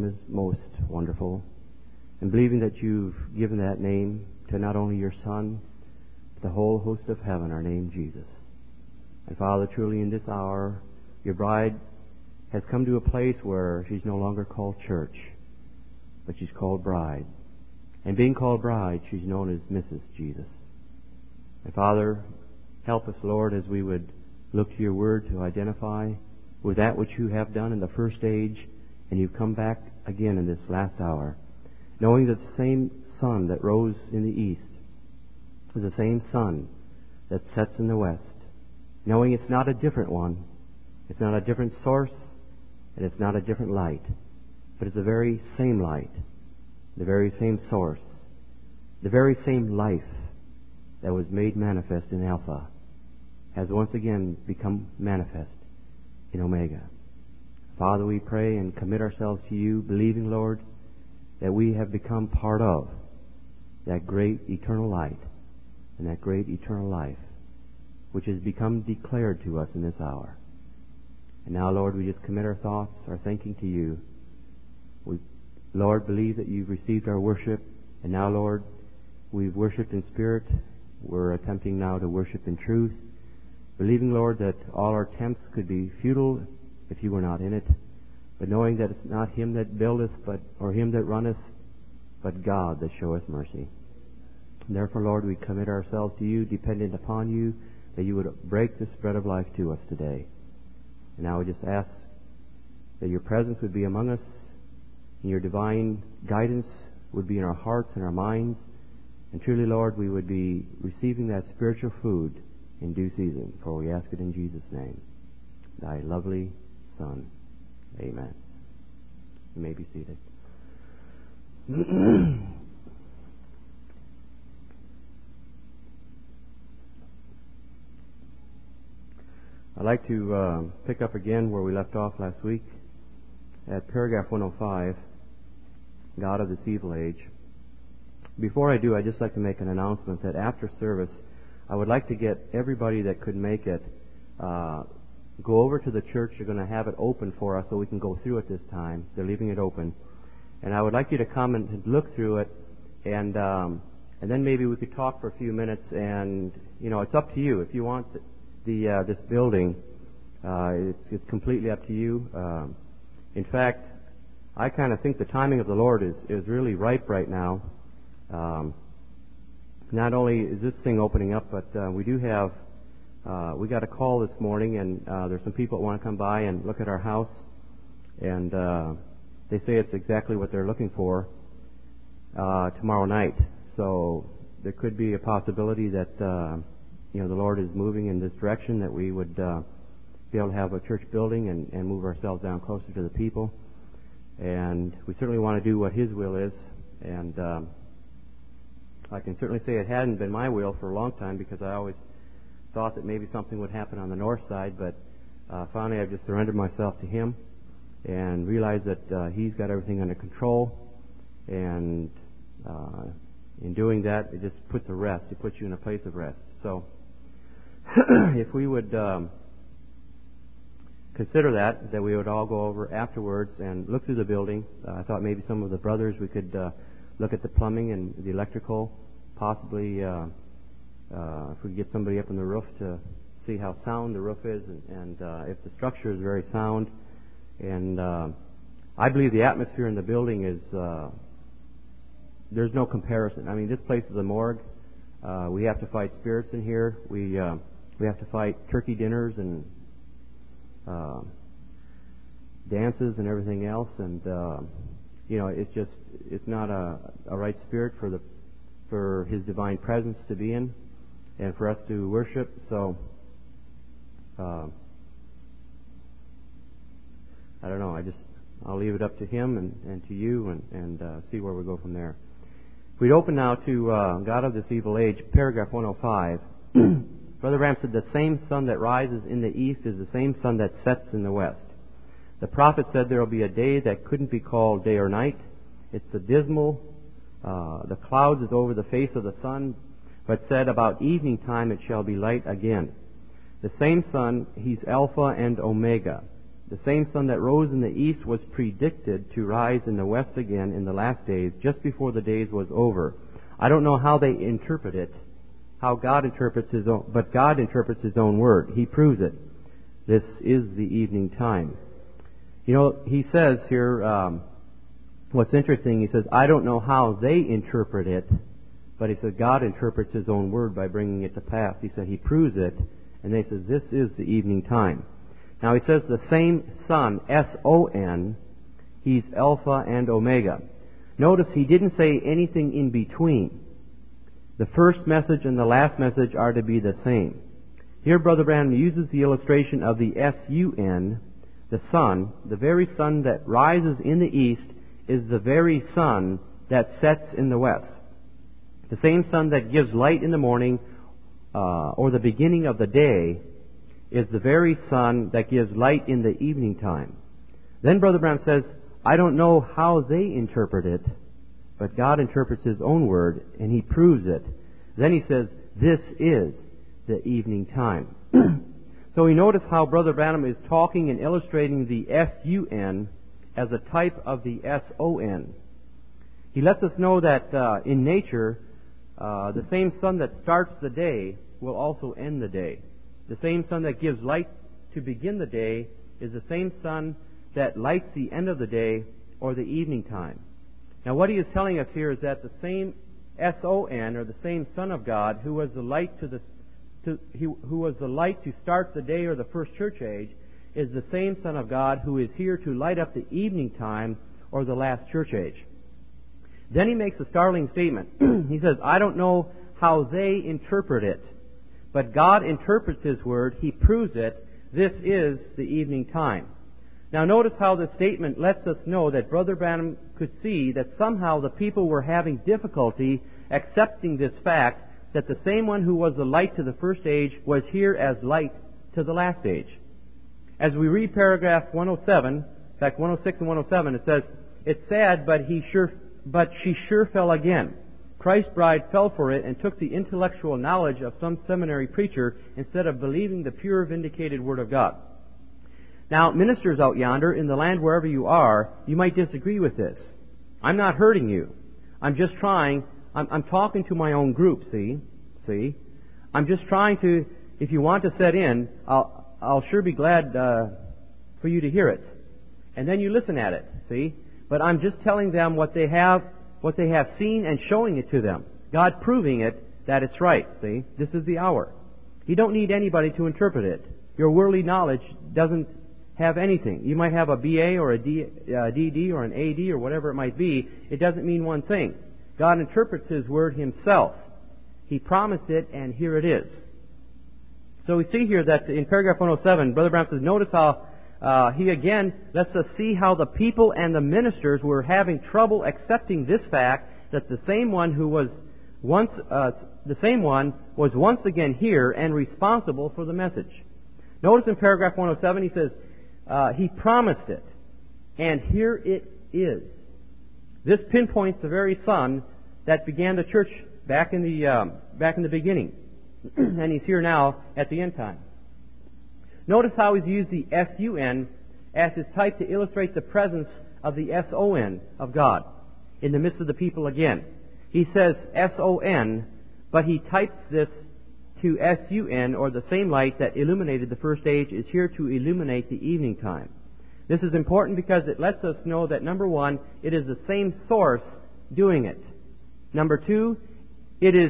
is most wonderful, and believing that you've given that name to not only your Son, but the whole host of heaven are named Jesus. And Father, truly in this hour, your bride has come to a place where she's no longer called church, but she's called bride. And being called bride, she's known as Mrs. Jesus. And Father, help us, Lord, as we would look to your word to identify with that which you have done in the first age, and you've come back again in this last hour, knowing that the same sun that rose in the east is the same sun that sets in the west, knowing it's not a different one, it's not a different source, and it's not a different light, but it's the very same light, the very same source, the very same life that was made manifest in Alpha has once again become manifest in Omega. Father, we pray and commit ourselves to you, believing, Lord, that we have become part of that great eternal light and that great eternal life, which has become declared to us in this hour. And now, Lord, we just commit our thoughts, our thinking to you. We, Lord, believe that you've received our worship. And now, Lord, we've worshipped in spirit. We're attempting now to worship in truth, believing, Lord, that all our attempts could be futile if you were not in it, but knowing that it's not him that buildeth, or him that runneth, but God that showeth mercy. And therefore, Lord, we commit ourselves to you, dependent upon you, that you would break this bread of life to us today. And now we just ask that your presence would be among us, and your divine guidance would be in our hearts and our minds. And truly, Lord, we would be receiving that spiritual food in due season, for we ask it in Jesus' name, thy lovely Son. Amen. You may be seated. I'd like to pick up again where we left off last week at paragraph 105, God of this evil age. Before I do, I'd just like to make an announcement that after service, I would like to get everybody that could make it, go over to the church. They're going to have it open for us so we can go through it this time. They're leaving it open. And I would like you to come and look through it, and then maybe we could talk for a few minutes, and, you know, it's up to you. If you want this building, it's completely up to you. In fact, I kind of think the timing of the Lord is really ripe right now. Not only is this thing opening up, but we do have, we got a call this morning, and there's some people that want to come by and look at our house, and they say it's exactly what they're looking for tomorrow night. So there could be a possibility that the Lord is moving in this direction, that we would be able to have a church building and move ourselves down closer to the people. And we certainly want to do what His will is. And I can certainly say it hadn't been my will for a long time, because I always thought that maybe something would happen on the north side. But finally I've just surrendered myself to Him and realized that He's got everything under control. And in doing that, it just puts a rest. It puts you in a place of rest. So if we would consider that we would all go over afterwards and look through the building. I thought maybe some of the brothers, we could look at the plumbing and the electrical, possibly if we could get somebody up on the roof to see how sound the roof is, and if the structure is very sound. And I believe the atmosphere in the building is, there's no comparison. I mean, this place is a morgue. We have to fight spirits in here. We have to fight turkey dinners and dances and everything else, and it's not a right spirit for His divine presence to be in, and for us to worship. So I don't know. I'll leave it up to Him and to you, and see where we go from there. We'd open now to God of this evil age, paragraph 105. Brother Branham said, the same sun that rises in the east is the same sun that sets in the west. The prophet said there will be a day that couldn't be called day or night. It's a dismal, the clouds is over the face of the sun, but said about evening time it shall be light again. The same sun, He's Alpha and Omega. the same sun that rose in the east was predicted to rise in the west again in the last days, just before the days was over. I don't know how they interpret it, how God interprets His own, but God interprets His own word. He proves it. This is the evening time. You know, he says here, what's interesting, he says, I don't know how they interpret it, but he said God interprets His own word by bringing it to pass. He said He proves it, and they says this is the evening time. Now he says the same Son, S-O-N, He's Alpha and Omega. Notice he didn't say anything in between. The first message and the last message are to be the same. Here Brother Branham uses the illustration of the S-U-N, the sun. The very sun that rises in the east is the very sun that sets in the west. The same sun that gives light in the morning or the beginning of the day is the very sun that gives light in the evening time. Then Brother Branham says, I don't know how they interpret it, but God interprets His own word, and He proves it. Then he says, this is the evening time. So we notice how Brother Branham is talking and illustrating the S-U-N as a type of the S-O-N. He lets us know that in nature, the same sun that starts the day will also end the day. The same sun that gives light to begin the day is the same sun that lights the end of the day or the evening time. Now what he is telling us here is that the same S-O-N, or the same Son of God, who was the light who was the light to start the day or the first church age, is the same Son of God who is here to light up the evening time or the last church age. Then he makes a startling statement. He says, I don't know how they interpret it, but God interprets His word. He proves it. This is the evening time. Now notice how this statement lets us know that Brother Branham could see that somehow the people were having difficulty accepting this fact that the same one who was the light to the first age was here as light to the last age. As we read paragraph 107, in fact 106 and 107, it says, it's sad, but she sure fell again. Christ's bride fell for it and took the intellectual knowledge of some seminary preacher instead of believing the pure vindicated Word of God. Now, ministers out yonder, in the land wherever you are, you might disagree with this. I'm not hurting you. I'm just trying, I'm talking to my own group, see? I'm just trying to, if you want to set in, I'll sure be glad for you to hear it. And then you listen at it, see? But I'm just telling them what they have seen and showing it to them. God proving it that it's right, see? This is the hour. You don't need anybody to interpret it. Your worldly knowledge doesn't have anything. You might have a BA or a DD or an AD or whatever it might be. It doesn't mean one thing. God interprets His word Himself. He promised it, and here it is. So we see here that in paragraph 107, Brother Branham says, notice how he again lets us see how the people and the ministers were having trouble accepting this fact that the same one was once again here and responsible for the message. Notice in paragraph 107 he says, He promised it, and here it is. This pinpoints the very Son that began the church back in the beginning, and He's here now at the end time. Notice how He's used the S-U-N as His type to illustrate the presence of the S-O-N of God in the midst of the people again. He says S-O-N, but he types this to S-U-N, or the same light that illuminated the first age is here to illuminate the evening time. This is important because it lets us know that, number one, it is the same source doing it. Number two, it is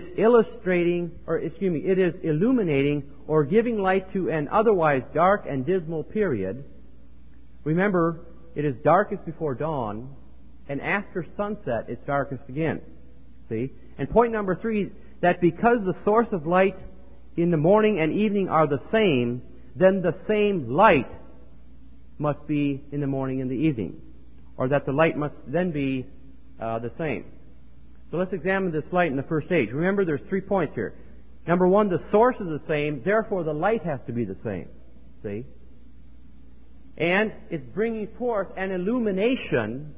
illuminating or giving light to an otherwise dark and dismal period. Remember, it is darkest before dawn, and after sunset it's darkest again. See? And point number three, that because the source of light in the morning and evening are the same, then the same light must be in the morning and the evening, or that the light must then be the same. So let's examine this light in the first age. Remember, there's 3 points here. Number one, the source is the same, therefore the light has to be the same. See? And it's bringing forth an illumination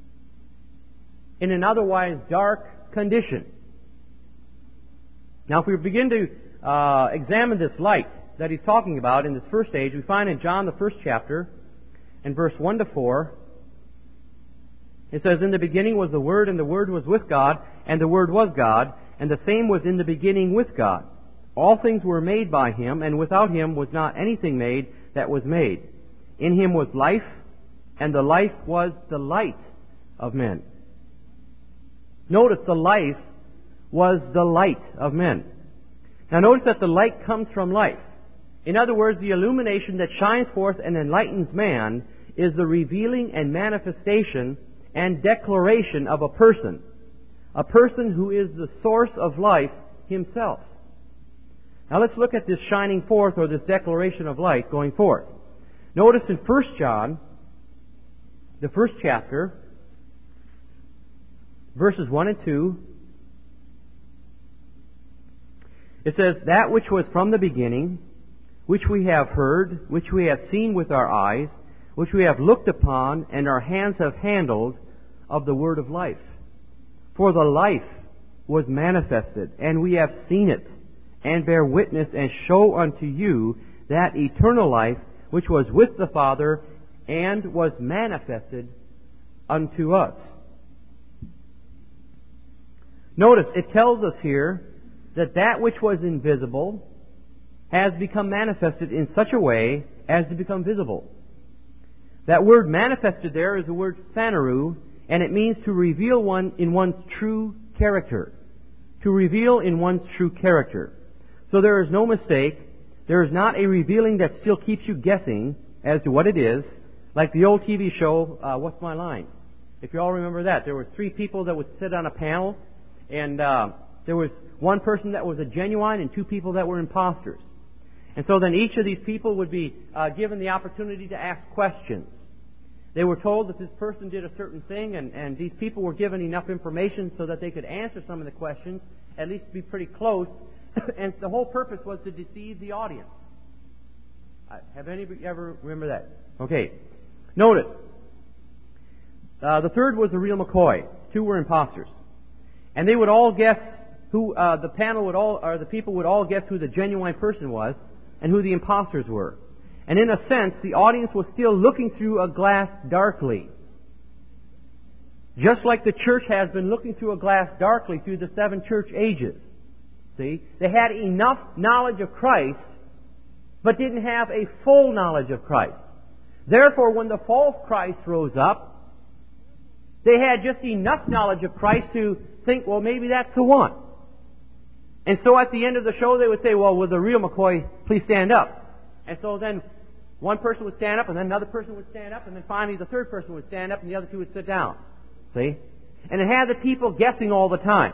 in an otherwise dark condition. Now, if we begin to examine this light that he's talking about in this first age, we find in John, the first chapter, in verse 1 to 4, it says, "In the beginning was the Word, and the Word was with God, and the Word was God, and the same was in the beginning with God. All things were made by Him, and without Him was not anything made that was made. In Him was life, and the life was the light of men." Notice, the life was the light of men. Now notice that the light comes from life. In other words, the illumination that shines forth and enlightens man is the revealing and manifestation and declaration of a person who is the source of life himself. Now let's look at this shining forth, or this declaration of light going forth. Notice in 1 John, the first chapter, verses 1 and 2, it says, "That which was from the beginning, which we have heard, which we have seen with our eyes, which we have looked upon, and our hands have handled, of the word of life. For the life was manifested, and we have seen it, and bear witness, and show unto you that eternal life which was with the Father, and was manifested unto us." Notice, it tells us here that which was invisible has become manifested in such a way as to become visible. That word manifested there is the word phaneru, and it means to reveal one in one's true character. To reveal in one's true character. So there is no mistake. There is not a revealing that still keeps you guessing as to what it is, like the old TV show, What's My Line? If you all remember that, there was 3 people that would sit on a panel, and there was one person that was a genuine and 2 people that were imposters. And so then each of these people would be given the opportunity to ask questions. They were told that this person did a certain thing, and these people were given enough information so that they could answer some of the questions, at least be pretty close, and the whole purpose was to deceive the audience. Have anybody ever remember that? Okay. Notice, the third was the real McCoy. 2 were imposters. And they would all guess who, the people would all guess who the genuine person was and who the imposters were. And in a sense, the audience was still looking through a glass darkly. Just like the church has been looking through a glass darkly through the 7 church ages. See? They had enough knowledge of Christ, but didn't have a full knowledge of Christ. Therefore, when the false Christ rose up, they had just enough knowledge of Christ to think, well, maybe that's the one. And so at the end of the show, they would say, well, will the real McCoy please stand up? And so then one person would stand up, and then another person would stand up, and then finally the third person would stand up, and the other 2 would sit down. See? And it had the people guessing all the time.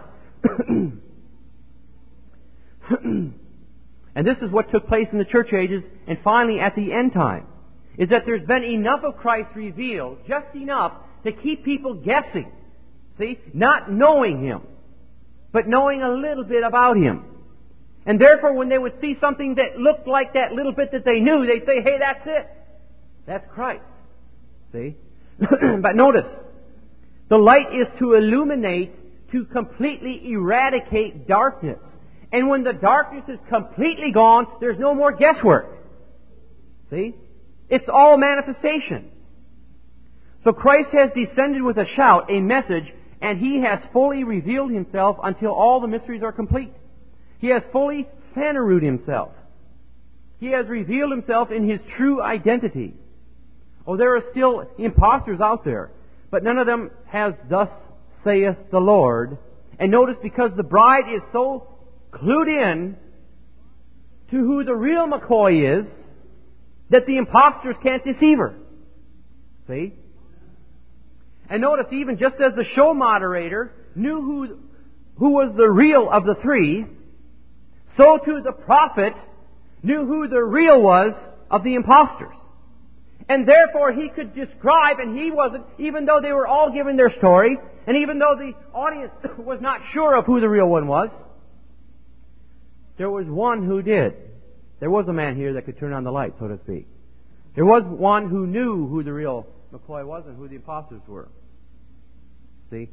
And this is what took place in the church ages, and finally at the end time, is that there's been enough of Christ revealed, just enough to keep people guessing. See? Not knowing Him, but knowing a little bit about Him. And therefore, when they would see something that looked like that little bit that they knew, they'd say, hey, that's it. That's Christ. See? But notice, the light is to illuminate, to completely eradicate darkness. And when the darkness is completely gone, there's no more guesswork. See? It's all manifestation. So Christ has descended with a shout, a message, and He has fully revealed Himself until all the mysteries are complete. He has fully phanerued Himself. He has revealed Himself in His true identity. Oh, there are still impostors out there, but none of them has thus saith the Lord. And notice, because the bride is so clued in to who the real McCoy is, that the impostors can't deceive her. See? And notice, even just as the show moderator knew who was the real of the 3, so too the prophet knew who the real was of the impostors. And therefore he could describe, and he wasn't, even though they were all given their story, and even though the audience was not sure of who the real one was, there was one who did. There was a man here that could turn on the light, so to speak. There was one who knew who the real McCoy was and who the impostors were. See?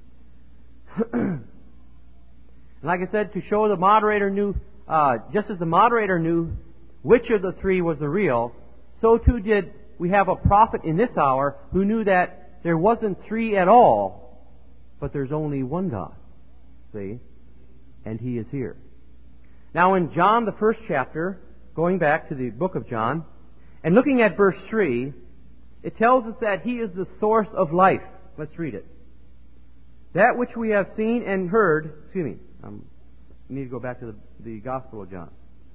Like I said, to show the moderator knew, just as the moderator knew which of the 3 was the real, so too did we have a prophet in this hour who knew that there wasn't three at all, but there's only one God. See? And He is here. Now in John, the first chapter, going back to the book of John, and looking at verse 3, it tells us that He is the source of life. Let's read it. That which we have seen and heard... I need to go back to the Gospel of John.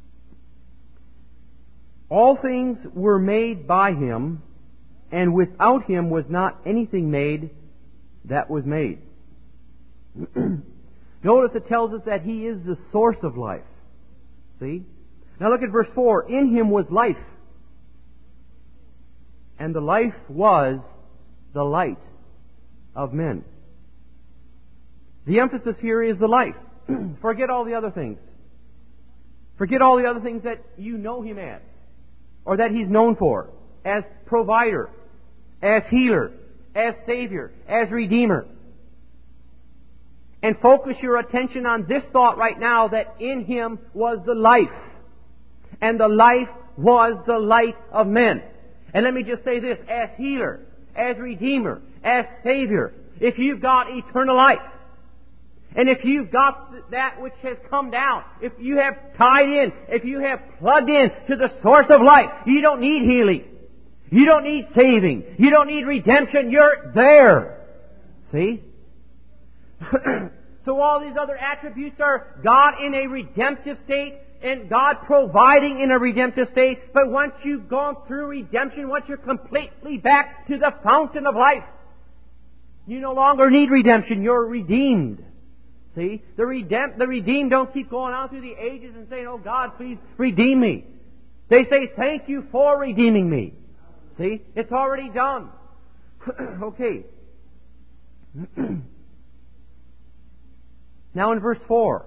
All things were made by Him, and without Him was not anything made that was made. Notice it tells us that He is the source of life. See? Now look at verse 4. In Him was life, and the life was the light of men. The emphasis here is the life. Forget all the other things. Forget all the other things that you know Him as, or that He's known for, as provider, as healer, as Savior, as Redeemer. And focus your attention on this thought right now, that in Him was the life, and the life was the light of men. And let me just say this, as healer, as Redeemer, as Savior, if you've got eternal life, and if you've got that which has come down, if you have tied in, if you have plugged in to the source of life, you don't need healing. You don't need saving. You don't need redemption. You're there. See? So all these other attributes are God in a redemptive state and God providing in a redemptive state. But once you've gone through redemption, once you're completely back to the fountain of life, you no longer need redemption. You're redeemed. See? The redeemed don't keep going out through the ages and saying, "Oh God, please redeem me." They say, "Thank you for redeeming me." See? It's already done. Okay. Now in verse 4.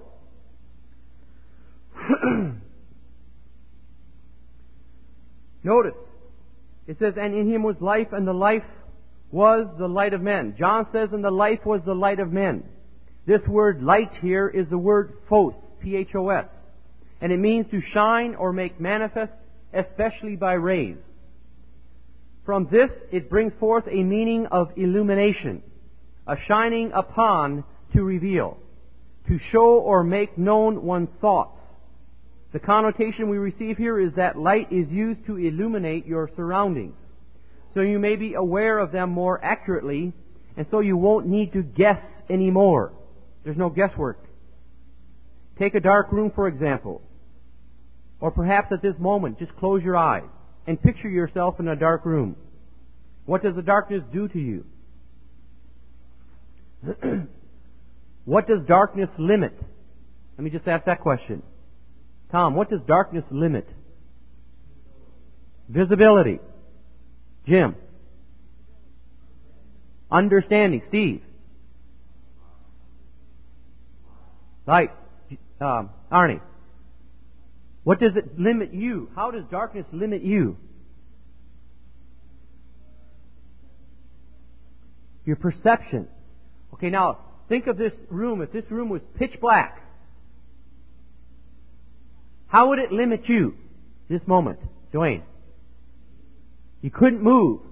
Notice. It says, "And in Him was life, and the life was the light of men." John says, "And the life was the light of men." This word light here is the word phos, P-H-O-S. And it means to shine or make manifest, especially by rays. From this, it brings forth a meaning of illumination, a shining upon to reveal, to show or make known one's thoughts. The connotation we receive here is that light is used to illuminate your surroundings, so you may be aware of them more accurately, and so you won't need to guess anymore. There's no guesswork. Take a dark room, for example. Or perhaps at this moment, just close your eyes and picture yourself in a dark room. What does the darkness do to you? What does darkness limit? Let me just ask that question. Tom, what does darkness limit? Visibility. Jim. Understanding. Steve. Light. Arnie. What does it limit you? How does darkness limit you? Your perception. Okay, now think of this room. If this room was pitch black, how would it limit you this moment, Dwayne? You couldn't move.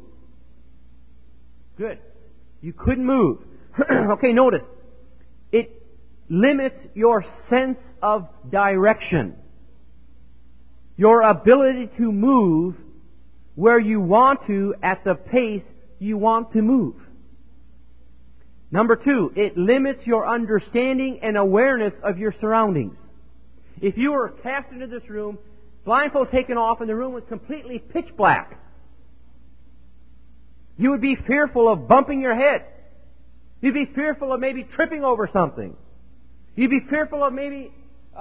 Good. You couldn't move. Okay, notice. It limits your sense of direction. Your ability to move where you want to at the pace you want to move. Number 2, it limits your understanding and awareness of your surroundings. If you were cast into this room, blindfold taken off, and the room was completely pitch black, you would be fearful of bumping your head. You'd be fearful of maybe tripping over something. You'd be fearful of maybe,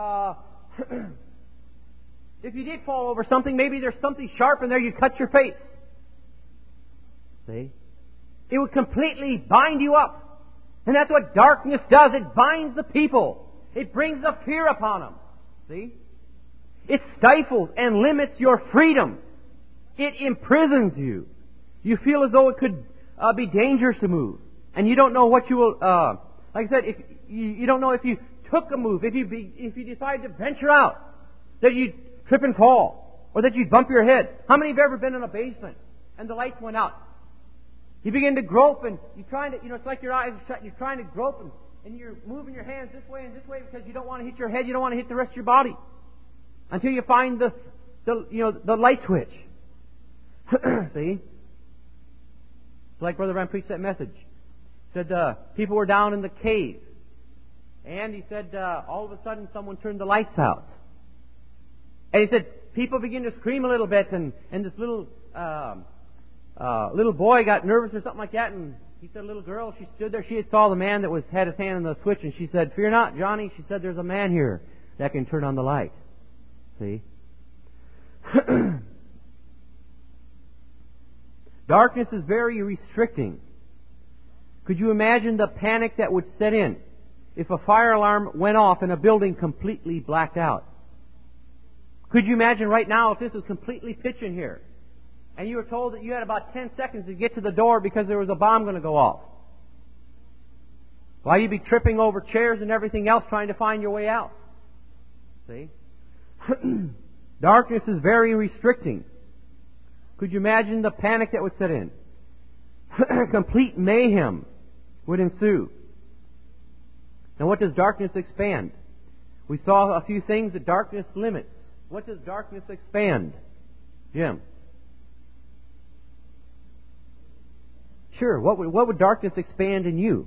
if you did fall over something, maybe there's something sharp in there, you cut your face. See? It would completely bind you up. And that's what darkness does. It binds the people. It brings the fear upon them. See? It stifles and limits your freedom. It imprisons you. You feel as though it could be dangerous to move. And you don't know what you will... like I said, if you don't know if you took a move, if you decide to venture out, that you'd trip and fall, or that you'd bump your head. How many have ever been in a basement and the lights went out. You begin to grope, and you're trying to, it's like your eyes are shut, and you're trying to grope, and you're moving your hands this way and this way because you don't want to hit your head, you don't want to hit the rest of your body. Until you find the light switch. See? It's like Brother Branham preached that message. He said people were down in the cave. And he said all of a sudden someone turned the lights out. And he said people began to scream a little bit, and this little boy got nervous or something like that, and he said a little girl, she stood there, she had saw the man that had his hand on the switch, and she said, "Fear not, Johnny," she said, "there's a man here that can turn on the light." See? Darkness is very restricting. Could you imagine the panic that would set in if a fire alarm went off and a building completely blacked out? Could you imagine right now if this was completely pitch in here and you were told that you had about 10 seconds to get to the door because there was a bomb going to go off? Why, you'd be tripping over chairs and everything else trying to find your way out. See? Darkness is very restricting. Could you imagine the panic that would set in? Complete mayhem would ensue. Now, what does darkness expand? We saw a few things that darkness limits. What does darkness expand? Jim? Sure. What would darkness expand in you?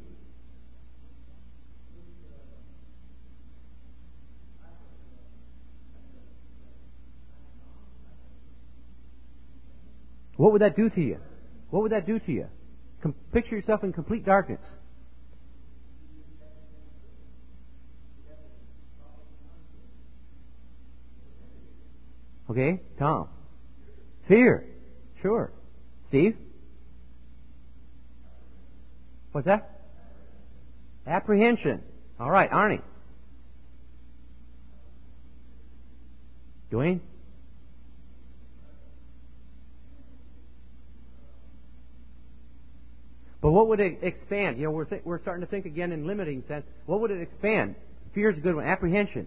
What would that do to you? What would that do to you? Picture yourself in complete darkness. Okay, Tom. Fear. Sure. Steve? What's that? Apprehension. All right, Arnie. Dwayne? But what would it expand? We're starting to think again in limiting sense. What would it expand? Fear is a good one. Apprehension.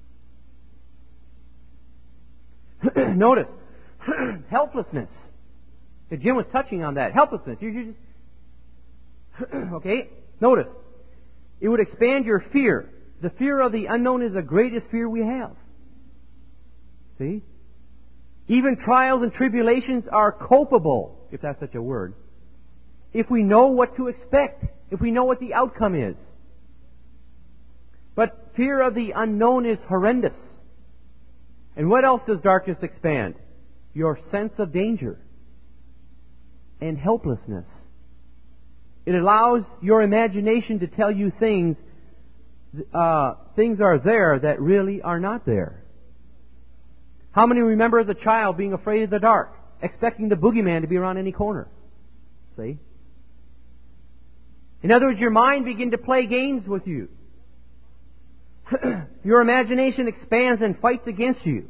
Notice, helplessness. Jim was touching on that. Helplessness. You just okay. Notice, it would expand your fear. The fear of the unknown is the greatest fear we have. See? Even trials and tribulations are copable, if that's such a word, if we know what to expect, if we know what the outcome is. But fear of the unknown is horrendous. And what else does darkness expand? Your sense of danger and helplessness. It allows your imagination to tell you things are there that really are not there. How many remember as a child being afraid of the dark, expecting the boogeyman to be around any corner? See? In other words, your mind begins to play games with you. Your imagination expands and fights against you.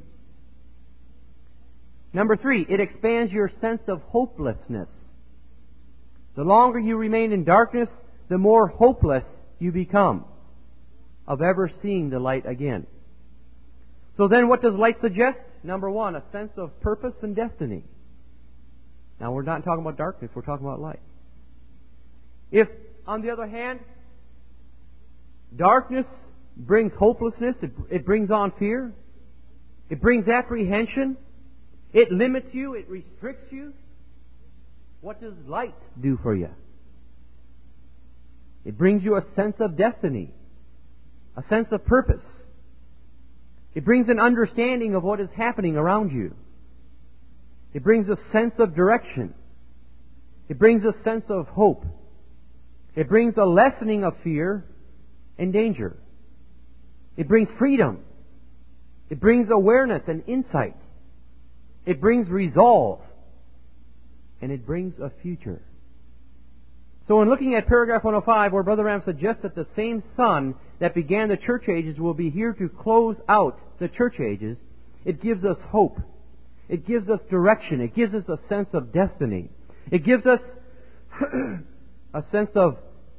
Number 3, it expands your sense of hopelessness. The longer you remain in darkness, the more hopeless you become of ever seeing the light again. So then what does light suggest? Number 1, a sense of purpose and destiny. Now we're not talking about darkness, we're talking about light. If, on the other hand, darkness brings hopelessness, it brings on fear, it brings apprehension, it limits you, it restricts you, what does light do for you? It brings you a sense of destiny, a sense of purpose. It brings an understanding of what is happening around you. It brings a sense of direction. It brings a sense of hope. It brings a lessening of fear and danger. It brings freedom. It brings awareness and insight. It brings resolve. And it brings a future. So in looking at paragraph 105, where Brother Branham suggests that the same Son that began the church ages will be here to close out the church ages, it gives us hope. It gives us direction. It gives us a sense of destiny. It gives us a sense of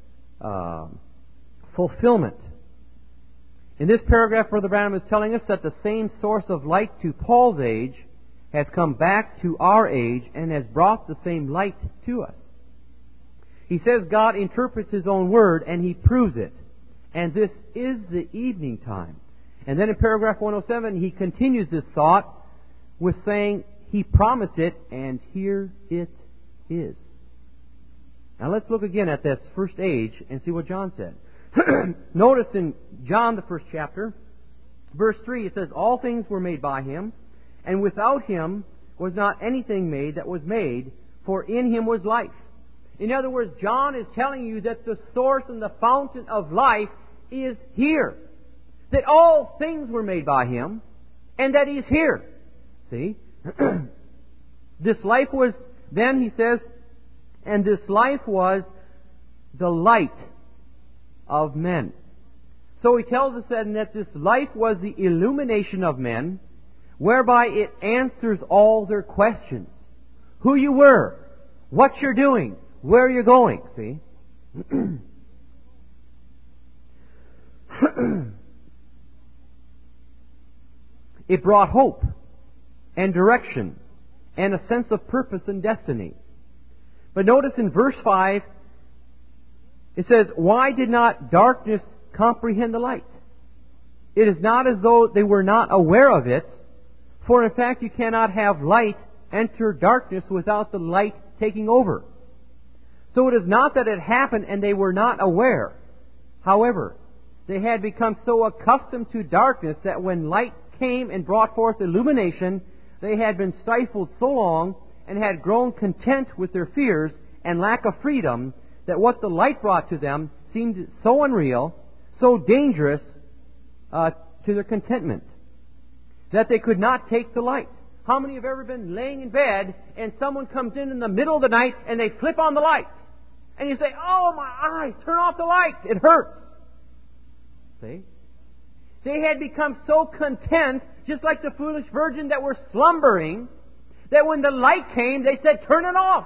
fulfillment. In this paragraph, Brother Branham is telling us that the same source of light to Paul's age has come back to our age and has brought the same light to us. He says God interprets His own Word and He proves it. And this is the evening time. And then in paragraph 107, he continues this thought with saying, He promised it, and here it is. Now let's look again at this first age and see what John said. Notice in John, the first chapter, verse 3, it says, All things were made by Him, and without Him was not anything made that was made, for in Him was life. In other words, John is telling you that the source and the fountain of life is here. That all things were made by Him, and that He's here. See? This life was, then he says, and this life was the light of men. So he tells us that this life was the illumination of men, whereby it answers all their questions. Who you were, what you're doing, where you're going. See? It brought hope and direction and a sense of purpose and destiny. But notice in verse 5, it says, Why did not darkness comprehend the light? It is not as though they were not aware of it, for in fact you cannot have light enter darkness without the light taking over. So it is not that it happened and they were not aware. However, they had become so accustomed to darkness that when light came and brought forth illumination, they had been stifled so long and had grown content with their fears and lack of freedom that what the light brought to them seemed so unreal, so dangerous to their contentment, that they could not take the light. How many have ever been laying in bed and someone comes in the middle of the night and they flip on the light? And you say, Oh, my eyes, turn off the light. It hurts. See? They had become so content, just like the foolish virgin that were slumbering, that when the light came, they said, Turn it off.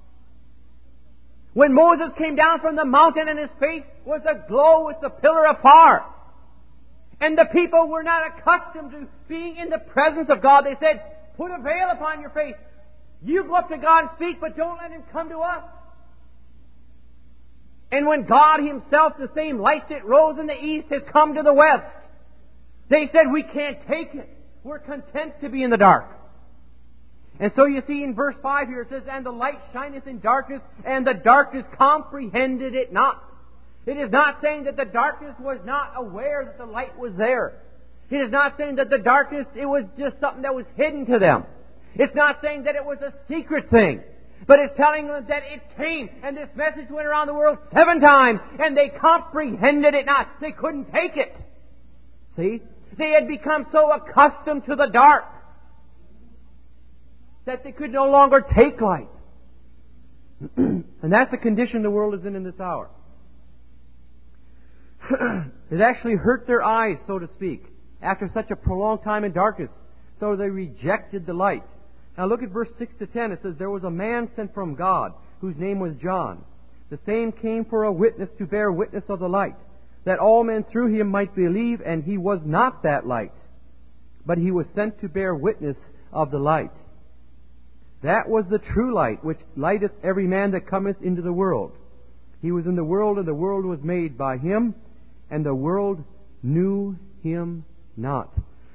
When Moses came down from the mountain and his face was aglow with the pillar of fire, and the people were not accustomed to being in the presence of God, they said, Put a veil upon your face. You go up to God and speak, but don't let Him come to us. And when God Himself, the same light that rose in the east, has come to the west, they said, We can't take it. We're content to be in the dark. And so you see in verse 5 here, it says, And the light shineth in darkness, and the darkness comprehended it not. It is not saying that the darkness was not aware that the light was there. It is not saying that the darkness, it was just something that was hidden to them. It's not saying that it was a secret thing. But it's telling them that it came, and this message went around the world 7 times, and they comprehended it not. They couldn't take it. See? They had become so accustomed to the dark that they could no longer take light. And that's the condition the world is in this hour. It actually hurt their eyes, so to speak, after such a prolonged time in darkness. So they rejected the light. Now look at verse 6 to 10. It says, There was a man sent from God, whose name was John. The same came for a witness to bear witness of the light, that all men through him might believe, and he was not that light, but he was sent to bear witness of the light. That was the true light, which lighteth every man that cometh into the world. He was in the world, and the world was made by him, and the world knew him not.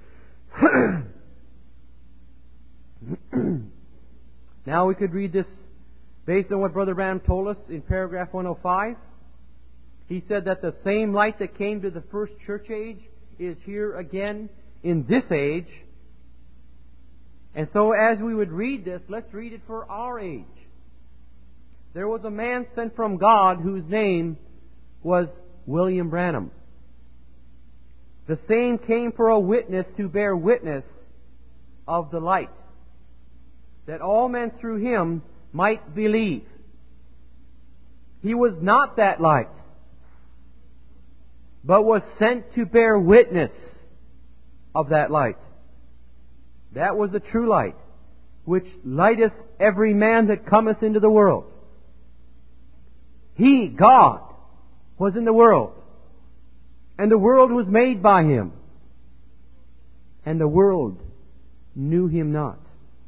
Now we could read this based on what Brother Branham told us in paragraph 105. He said that the same light that came to the first church age is here again in this age. And so as we would read this, let's read it for our age. There was a man sent from God whose name was William Branham. The same came for a witness to bear witness of the light, that all men through him might believe. He was not that light, but was sent to bear witness of that light. That was the true light, which lighteth every man that cometh into the world. He, God, was in the world, and the world was made by Him, and the world knew Him not.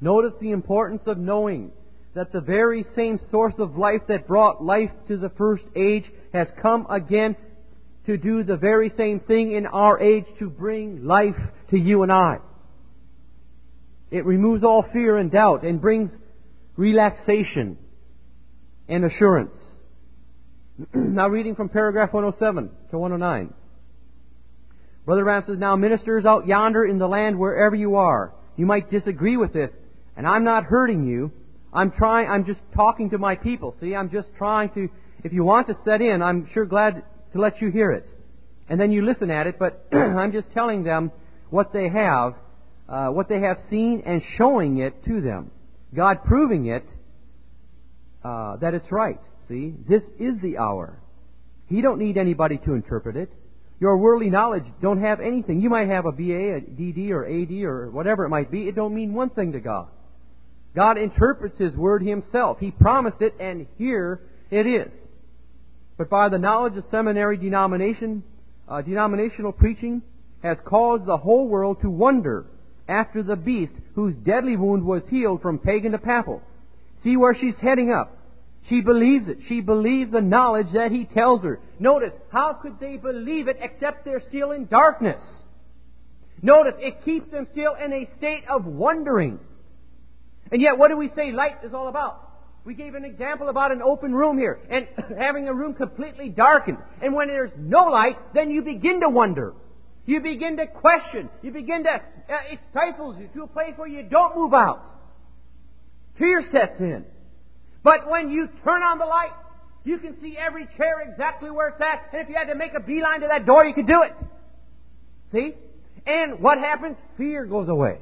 Notice the importance of knowing that the very same source of life that brought life to the first age has come again to do the very same thing in our age, to bring life to you and I. It removes all fear and doubt and brings relaxation and assurance. Now reading from paragraph 107 to 109. Brother Branham says, now ministers out yonder in the land wherever you are, you might disagree with this, and I'm not hurting you. I'm just talking to my people. See, I'm just trying to, if you want to set in, I'm sure glad to let you hear it. And then you listen at it, but I'm just telling them what they have seen and showing it to them. God proving it, that it's right. See, this is the hour. He don't need anybody to interpret it. Your worldly knowledge don't have anything. You might have a BA, a DD, or AD, or whatever it might be. It don't mean one thing to God. God interprets His Word Himself. He promised it, and here it is. But by the knowledge of seminary denominational preaching has caused the whole world to wonder after the beast whose deadly wound was healed from pagan to papal. See where she's heading up. She believes it. She believes the knowledge that he tells her. Notice, how could they believe it except they're still in darkness? Notice, it keeps them still in a state of wondering. And yet, what do we say light is all about? We gave an example about an open room here, and having a room completely darkened. And when there's no light, then you begin to wonder. You begin to question. You begin to, it stifles you to a place where you don't move out. Fear sets in. But when you turn on the light, you can see every chair exactly where it's at. And if you had to make a beeline to that door, you could do it. See? And what happens? Fear goes away.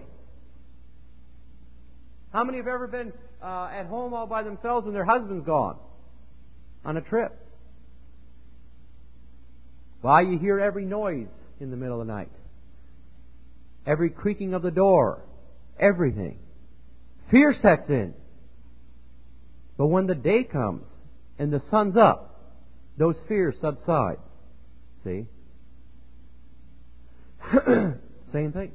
How many have ever been at home all by themselves and their husband's gone on a trip? Why, you hear every noise in the middle of the night. Every creaking of the door. Everything. Fear sets in. But when the day comes and the sun's up, those fears subside. See? Same thing.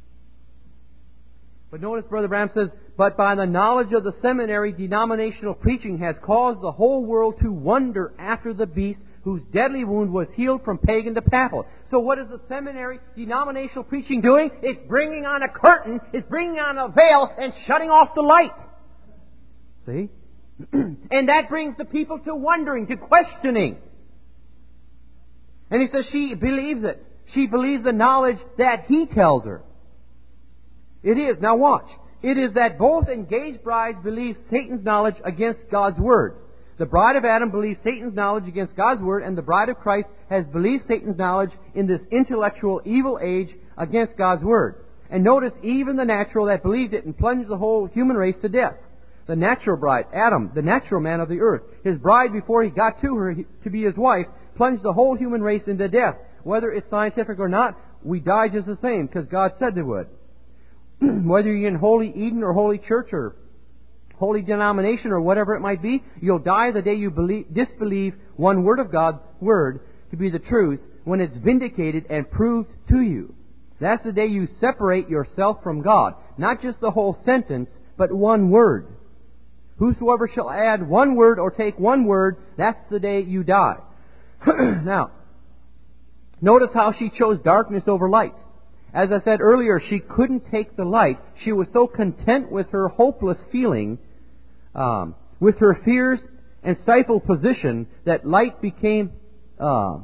But notice Brother Branham says, but by the knowledge of the seminary, denominational preaching has caused the whole world to wonder after the beast whose deadly wound was healed from pagan to papal. So what is the seminary denominational preaching doing? It's bringing on a curtain, it's bringing on a veil, and shutting off the light. See? And that brings the people to wondering, to questioning. And he says she believes it. She believes the knowledge that he tells her. It is, now watch, it is that both engaged brides believe Satan's knowledge against God's Word. The bride of Adam believes Satan's knowledge against God's Word, and the bride of Christ has believed Satan's knowledge in this intellectual evil age against God's Word. And notice, even the natural that believed it and plunged the whole human race to death. The natural bride, Adam, the natural man of the earth, his bride before he got to her to be his wife, plunged the whole human race into death. Whether it's scientific or not, we die just the same, because God said they would. Whether you're in Holy Eden or Holy Church or Holy Denomination or whatever it might be, you'll die the day you disbelieve one word of God's Word to be the truth when it's vindicated and proved to you. That's the day you separate yourself from God. Not just the whole sentence, but one word. Whosoever shall add one word or take one word, that's the day you die. Now, notice how she chose darkness over light. As I said earlier, she couldn't take the light. She was so content with her hopeless feeling, with her fears and stifled position, that light became a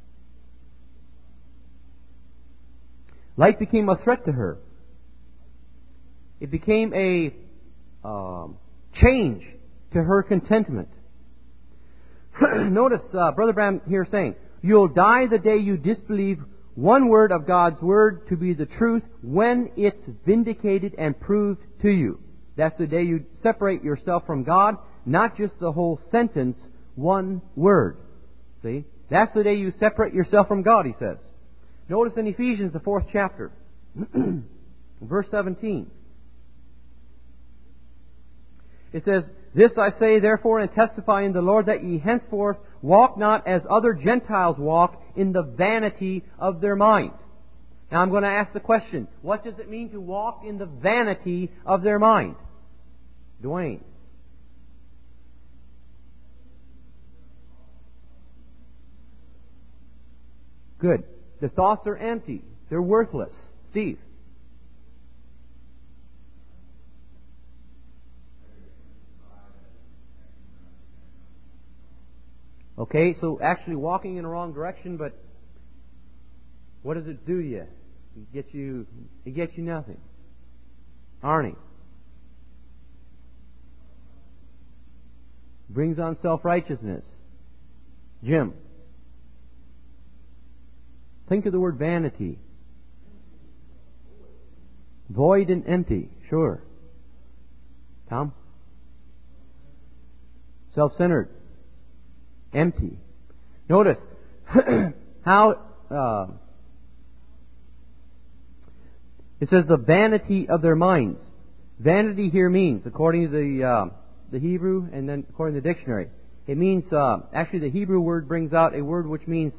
threat to her. It became a change to her contentment. Notice Brother Branham here saying, you'll die the day you disbelieve one word of God's Word to be the truth when it's vindicated and proved to you. That's the day you separate yourself from God, not just the whole sentence, one word. See? That's the day you separate yourself from God, he says. Notice in Ephesians, the 4th chapter, verse 17. It says, this I say therefore and testify in the Lord, that ye henceforth walk not as other Gentiles walk, in the vanity of their mind. Now I'm going to ask the question, what does it mean to walk in the vanity of their mind? Dwayne. Good. The thoughts are empty. They're worthless. Steve. Okay, so actually walking in the wrong direction, but what does it do to you? It gets you nothing. Arnie. Brings on self-righteousness. Jim. Think of the word vanity. Void and empty. Sure. Tom? Self-centered. Empty. Notice how it says the vanity of their minds. Vanity here means, according to the Hebrew and then according to the dictionary, it means, actually the Hebrew word brings out a word which means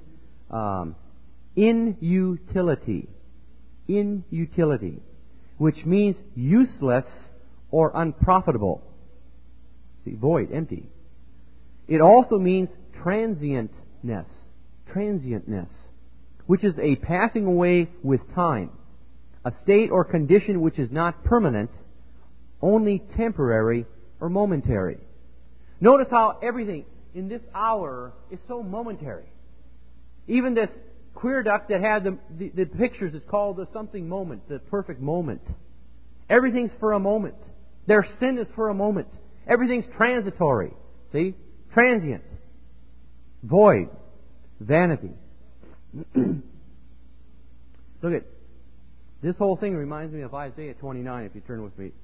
inutility. Inutility. Which means useless or unprofitable. See, void, empty. It also means transientness. Transientness. Which is a passing away with time. A state or condition which is not permanent, only temporary or momentary. Notice how everything in this hour is so momentary. Even this queer duck that had the pictures is called the something moment, the perfect moment. Everything's for a moment. Their sin is for a moment. Everything's transitory. See? Transient. Void. Vanity. Look at this whole thing reminds me of Isaiah 29, if you turn with me.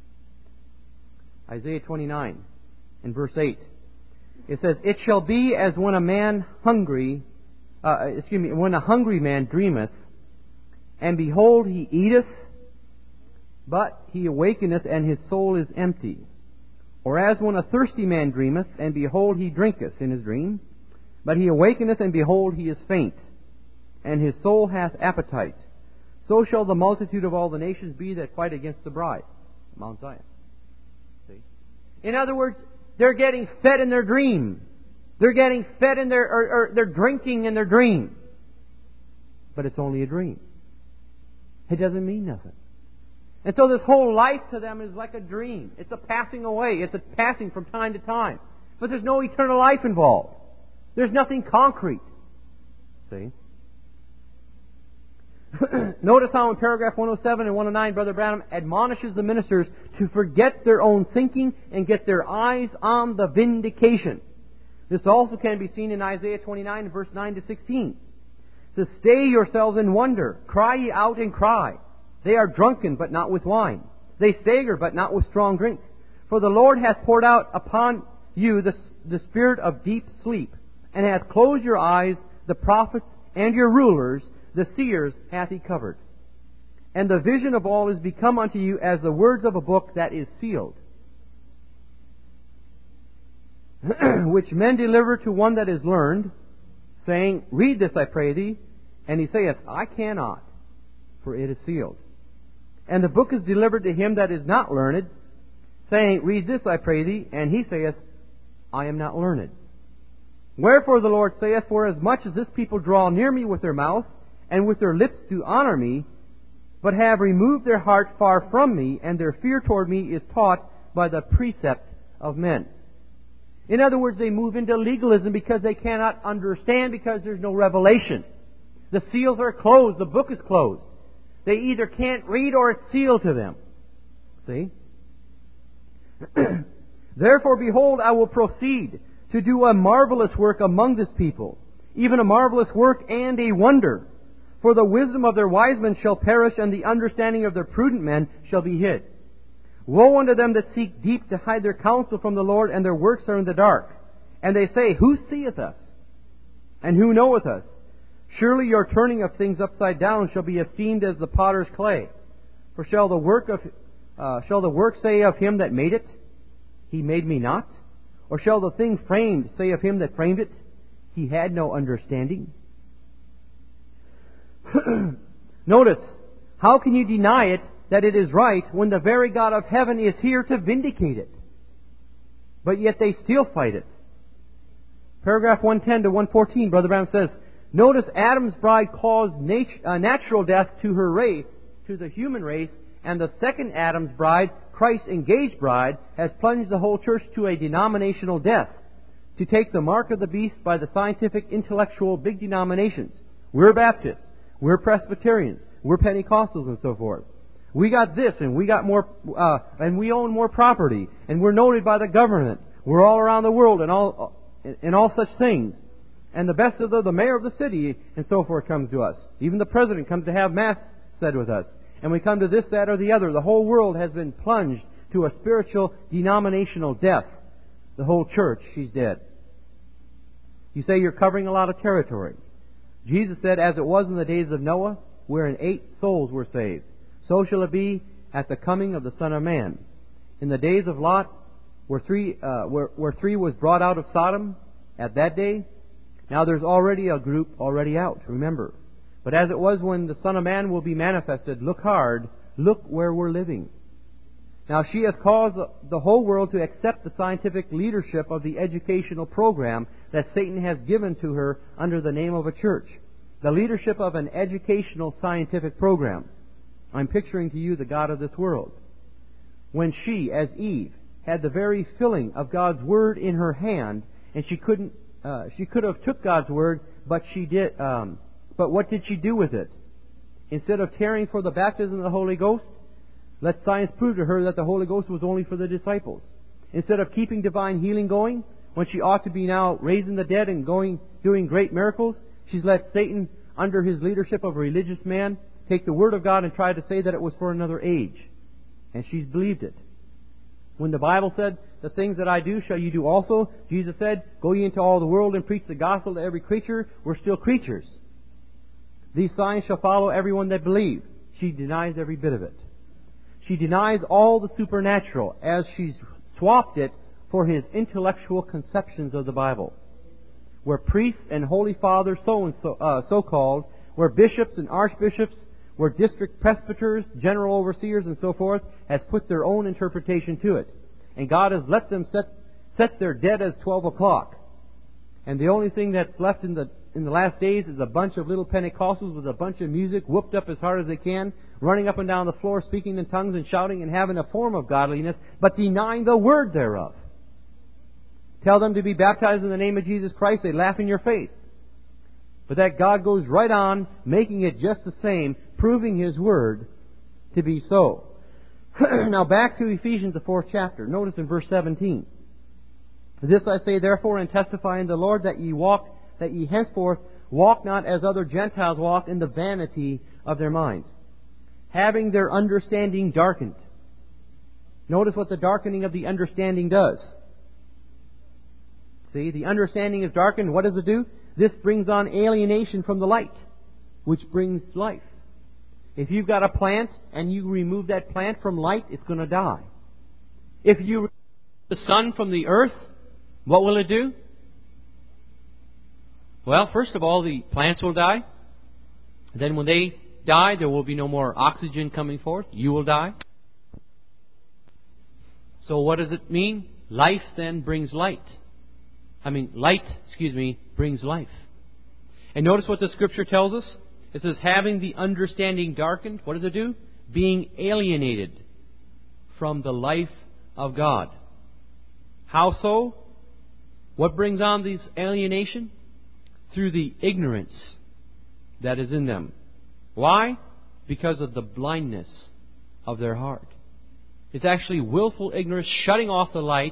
Isaiah 29 in verse 8. It says, "It shall be as when a man when a hungry man dreameth, and behold, he eateth, but he awakeneth, and his soul is empty. Or as when a thirsty man dreameth, and behold, he drinketh in his dream, but he awakeneth, and behold, he is faint, and his soul hath appetite. So shall the multitude of all the nations be that fight against the bride." Mount Zion. See? In other words, they're getting fed in their dream. They're getting fed in or they're drinking in their dream. But it's only a dream. It doesn't mean nothing. And so this whole life to them is like a dream. It's a passing away. It's a passing from time to time. But there's no eternal life involved. There's nothing concrete. See? Notice how in paragraph 107 and 109, Brother Branham admonishes the ministers to forget their own thinking and get their eyes on the vindication. This also can be seen in Isaiah 29, verse 9 to 16. It says, "Stay yourselves in wonder. Cry ye out and cry. They are drunken, but not with wine. They stagger, but not with strong drink. For the Lord hath poured out upon you the spirit of deep sleep, and hath closed your eyes, the prophets and your rulers, the seers hath He covered. And the vision of all is become unto you as the words of a book that is sealed, which men deliver to one that is learned, saying, Read this, I pray thee. And he saith, I cannot, for it is sealed. And the book is delivered to him that is not learned, saying, Read this, I pray thee. And he saith, I am not learned. Wherefore the Lord saith, For as much as this people draw near me with their mouth, and with their lips do honor me, but have removed their heart far from me, and their fear toward me is taught by the precept of men." In other words, they move into legalism because they cannot understand, because there's no revelation. The seals are closed. The book is closed. They either can't read or it's sealed to them. See? "Therefore, behold, I will proceed to do a marvelous work among this people, even a marvelous work and a wonder. For the wisdom of their wise men shall perish, and the understanding of their prudent men shall be hid. Woe unto them that seek deep to hide their counsel from the Lord, and their works are in the dark. And they say, Who seeth us? And who knoweth us? Surely your turning of things upside down shall be esteemed as the potter's clay. For shall the work say of him that made it, He made me not? Or shall the thing framed say of him that framed it, He had no understanding? Notice, how can you deny it that it is right when the very God of heaven is here to vindicate it? But yet they still fight it. Paragraph 110 to 114, Brother Branham says, notice Adam's bride caused natural death to her race, to the human race, and the second Adam's bride, Christ's engaged bride, has plunged the whole church to a denominational death, to take the mark of the beast by the scientific, intellectual, big denominations. We're Baptists, we're Presbyterians, we're Pentecostals, and so forth. We got this, and we got more, and we own more property, and we're noted by the government. We're all around the world, and all such things. And the best of the mayor of the city, and so forth, comes to us. Even the president comes to have Mass said with us. And we come to this, that, or the other. The whole world has been plunged to a spiritual, denominational death. The whole church, she's dead. You say you're covering a lot of territory. Jesus said, as it was in the days of Noah, wherein 8 souls were saved, so shall it be at the coming of the Son of Man. In the days of Lot, where 3 was brought out of Sodom at that day, now there's already a group already out, remember. But as it was when the Son of Man will be manifested, look hard, look where we're living. Now she has caused the whole world to accept the scientific leadership of the educational program that Satan has given to her under the name of a church. The leadership of an educational scientific program. I'm picturing to you the God of this world. When she, as Eve, had the very filling of God's Word in her hand, and she could have took God's Word, but she did. But what did she do with it? Instead of caring for the baptism of the Holy Ghost, let science prove to her that the Holy Ghost was only for the disciples. Instead of keeping divine healing going, when she ought to be now raising the dead and doing great miracles, she's let Satan, under his leadership of a religious man, take the Word of God and try to say that it was for another age. And she's believed it. When the Bible said, the things that I do shall you do also, Jesus said, go ye into all the world and preach the gospel to every creature. We're still creatures. These signs shall follow everyone that believe. She denies every bit of it. She denies all the supernatural as she's swapped it for his intellectual conceptions of the Bible. Where priests and holy fathers, so-called, where bishops and archbishops, where district presbyters, general overseers, and so forth, has put their own interpretation to it. And God has let them set their dead as 12 o'clock. And the only thing that's left in the last days is a bunch of little Pentecostals with a bunch of music whooped up as hard as they can, running up and down the floor, speaking in tongues and shouting and having a form of godliness, but denying the word thereof. Tell them to be baptized in the name of Jesus Christ, they laugh in your face. But that God goes right on, making it just the same, proving His Word to be so. Now back to Ephesians, the 4th chapter. Notice in verse 17. This I say therefore, and testify in the Lord, that ye henceforth walk not as other Gentiles walk, in the vanity of their mind, having their understanding darkened. Notice what the darkening of the understanding does. See, the understanding is darkened. What does it do? This brings on alienation from the light, which brings life. If you've got a plant and you remove that plant from light, it's going to die. If you remove the sun from the earth, what will it do? Well, first of all, the plants will die. Then when they die, there will be no more oxygen coming forth. You will die. So what does it mean? Life then brings light. Light brings life. And notice what the Scripture tells us. It says, having the understanding darkened, what does it do? Being alienated from the life of God. How so? What brings on this alienation? Through the ignorance that is in them. Why? Because of the blindness of their heart. It's actually willful ignorance shutting off the light.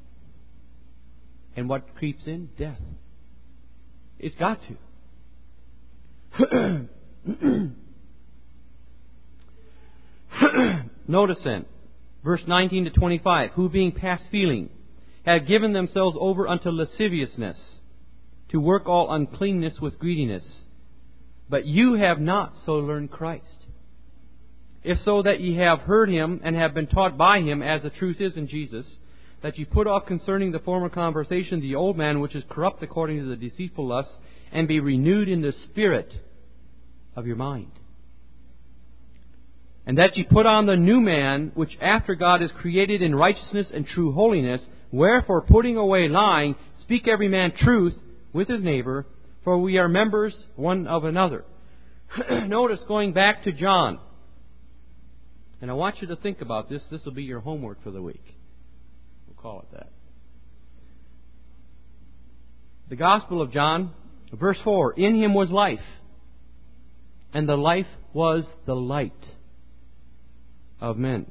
And what creeps in? Death. It's got to. Notice then, verse 19 to 25, who being past feeling, have given themselves over unto lasciviousness, to work all uncleanness with greediness. But you have not so learned Christ. If so that ye have heard Him, and have been taught by Him, as the truth is in Jesus, that ye put off concerning the former conversation the old man, which is corrupt according to the deceitful lusts, and be renewed in the spirit of your mind. And that ye put on the new man, which after God is created in righteousness and true holiness. Wherefore, putting away lying, speak every man truth with his neighbor, for we are members one of another. Notice, going back to John, and I want you to think about this. This will be your homework for the week. We'll call it that. The Gospel of John, verse 4, in him was life, and the life was the light of men.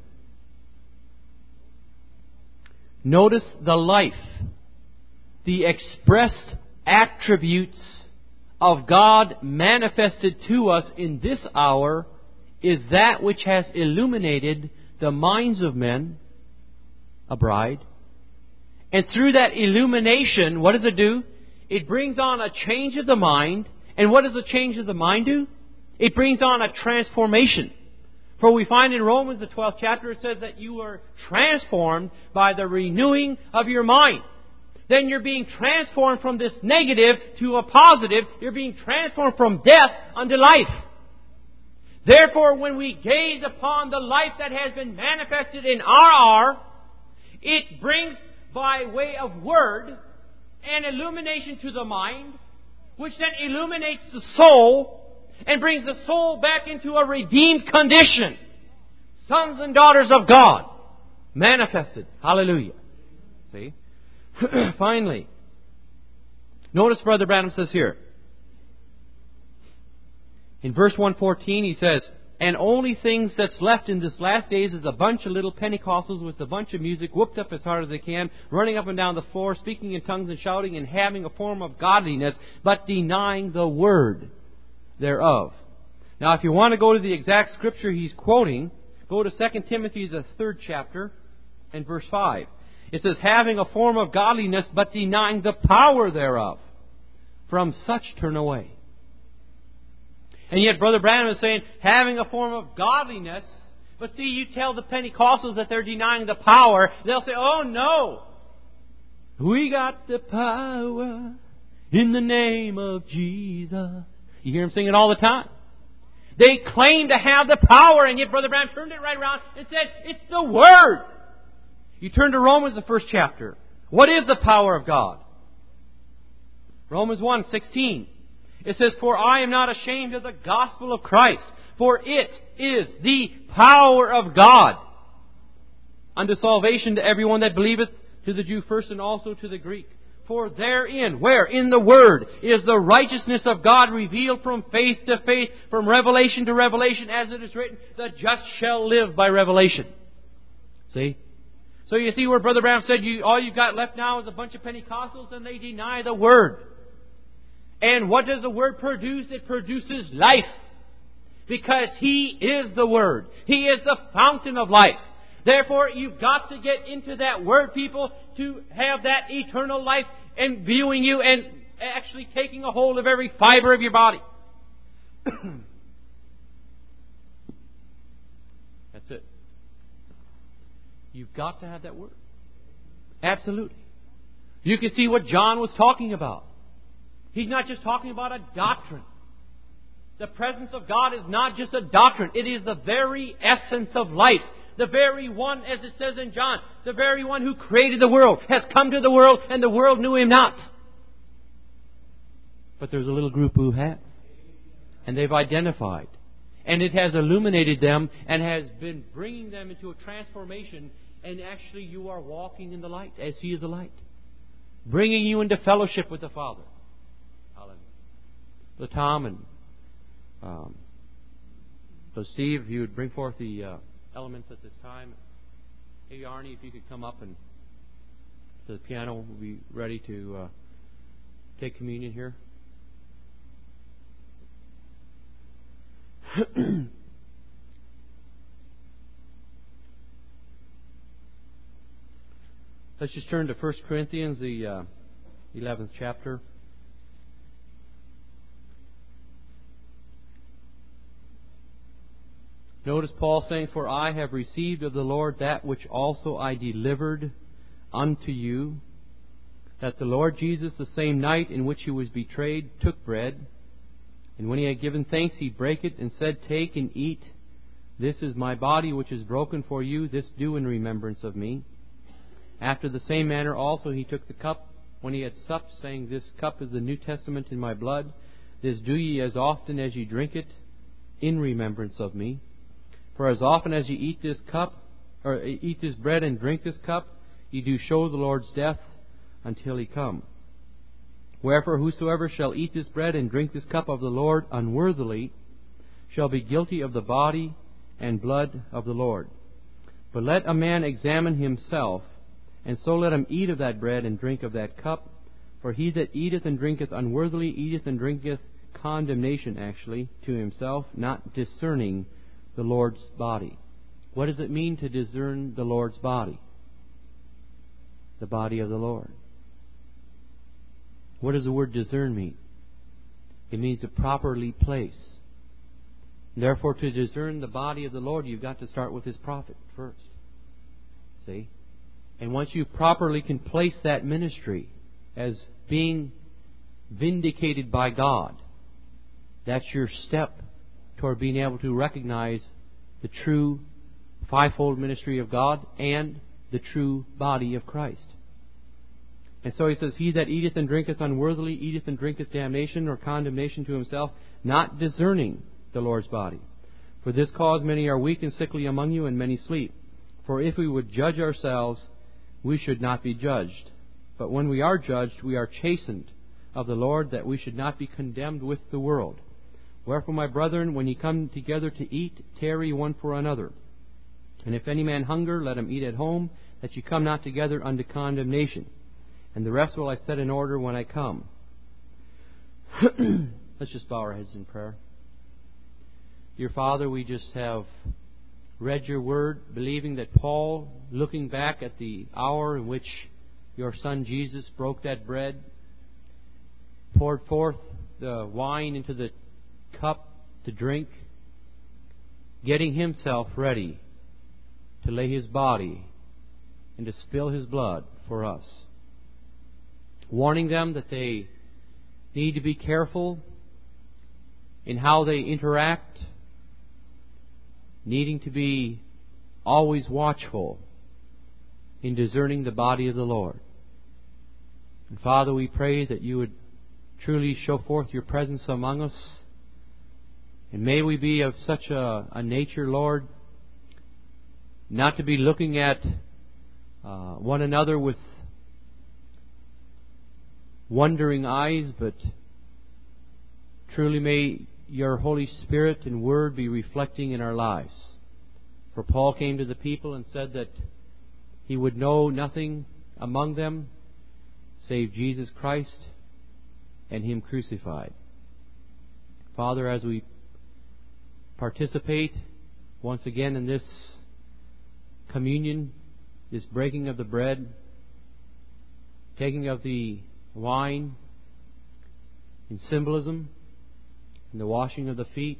Notice the life, the expressed attributes of God manifested to us in this hour is that which has illuminated the minds of men, a bride. And through that illumination, what does it do? It brings on a change of the mind. And what does a change of the mind do? It brings on a transformation. For we find in Romans, the 12th chapter, it says that you are transformed by the renewing of your mind. Then you're being transformed from this negative to a positive. You're being transformed from death unto life. Therefore, when we gaze upon the life that has been manifested in our hour, it brings by way of word an illumination to the mind, which then illuminates the soul and brings the soul back into a redeemed condition. Sons and daughters of God manifested. Hallelujah. See? Finally, notice Brother Branham says here, in verse 114, he says, and only things that's left in this last days is a bunch of little Pentecostals with a bunch of music, whooped up as hard as they can, running up and down the floor, speaking in tongues and shouting and having a form of godliness, but denying the word thereof. Now, if you want to go to the exact scripture he's quoting, go to 2 Timothy, the 3rd chapter, and verse 5. It says, having a form of godliness, but denying the power thereof. From such turn away. And yet Brother Branham is saying, having a form of godliness, but see, you tell the Pentecostals that they're denying the power, they'll say, oh no, we got the power in the name of Jesus. You hear them singing all the time. They claim to have the power, and yet Brother Branham turned it right around and said, it's the Word. You turn to Romans, the 1st chapter. What is the power of God? Romans 1:16. It says, for I am not ashamed of the gospel of Christ, for it is the power of God unto salvation to everyone that believeth, to the Jew first and also to the Greek. For therein, where? In the Word, is the righteousness of God revealed from faith to faith, from revelation to revelation, as it is written, the just shall live by revelation. See? So you see where Brother Branham said, all you've got left now is a bunch of Pentecostals, and they deny the Word. And what does the Word produce? It produces life. Because He is the Word. He is the fountain of life. Therefore, you've got to get into that Word, people, to have that eternal life imbuing you and actually taking a hold of every fiber of your body. That's it. You've got to have that Word. Absolutely. You can see what John was talking about. He's not just talking about a doctrine. The presence of God is not just a doctrine. It is the very essence of life. The very one, as it says in John, the very one who created the world has come to the world, and the world knew Him not. But there's a little group who have. And they've identified. And it has illuminated them and has been bringing them into a transformation. And actually you are walking in the light as He is the light. Bringing you into fellowship with the Father. So Tom and so Steve, if you would bring forth the elements at this time. Hey Arnie, if you could come up and to the piano, we'll be ready to take communion here. Let's just turn to 1 Corinthians, the 11th chapter. Notice Paul saying, for I have received of the Lord that which also I delivered unto you, that the Lord Jesus, the same night in which He was betrayed, took bread, and when He had given thanks, He brake it, and said, take and eat. This is my body which is broken for you. This do in remembrance of me. After the same manner also he took the cup when he had supped, saying, This cup is the New Testament in my blood. This do ye as often as ye drink it, in remembrance of me. For as often as ye eat this cup, or eat this bread and drink this cup, ye do show the Lord's death until he come. Wherefore whosoever shall eat this bread and drink this cup of the Lord unworthily shall be guilty of the body and blood of the Lord. But let a man examine himself, and so let him eat of that bread and drink of that cup. For he that eateth and drinketh unworthily eateth and drinketh condemnation, to himself, not discerning the Lord's body. What does it mean to discern the Lord's body? The body of the Lord. What does the word discern mean? It means to properly place. Therefore, to discern the body of the Lord, you've got to start with His prophet first. See? And once you properly can place that ministry as being vindicated by God, that's your step toward being able to recognize the true fivefold ministry of God and the true body of Christ. And so he says, He that eateth and drinketh unworthily eateth and drinketh damnation or condemnation to himself, not discerning the Lord's body. For this cause many are weak and sickly among you, and many sleep. For if we would judge ourselves, we should not be judged. But when we are judged, we are chastened of the Lord, that we should not be condemned with the world. Wherefore, my brethren, when ye come together to eat, tarry one for another. And if any man hunger, let him eat at home, that ye come not together unto condemnation. And the rest will I set in order when I come. Let's just bow our heads in prayer. Dear Father, we just have read your word, believing that Paul, looking back at the hour in which your Son Jesus broke that bread, poured forth the wine into the cup to drink, getting himself ready to lay his body and to spill his blood for us. Warning them that they need to be careful in how they interact, needing to be always watchful in discerning the body of the Lord. And Father, we pray that you would truly show forth your presence among us. And may we be of such a nature, Lord, not to be looking at one another with wondering eyes, but truly may your Holy Spirit and Word be reflecting in our lives. For Paul came to the people and said that he would know nothing among them save Jesus Christ and Him crucified. Father, as we participate once again in this communion, this breaking of the bread, taking of the wine in symbolism, and the washing of the feet,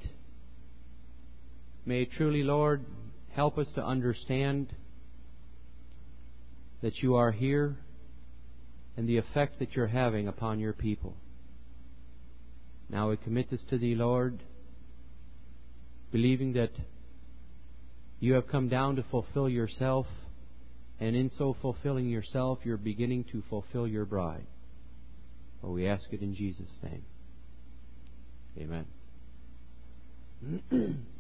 may truly, Lord, help us to understand that you are here and the effect that you're having upon your people. Now we commit this to Thee, Lord, believing that you have come down to fulfill yourself, and in so fulfilling yourself, you're beginning to fulfill your bride. For we ask it in Jesus' name. Amen.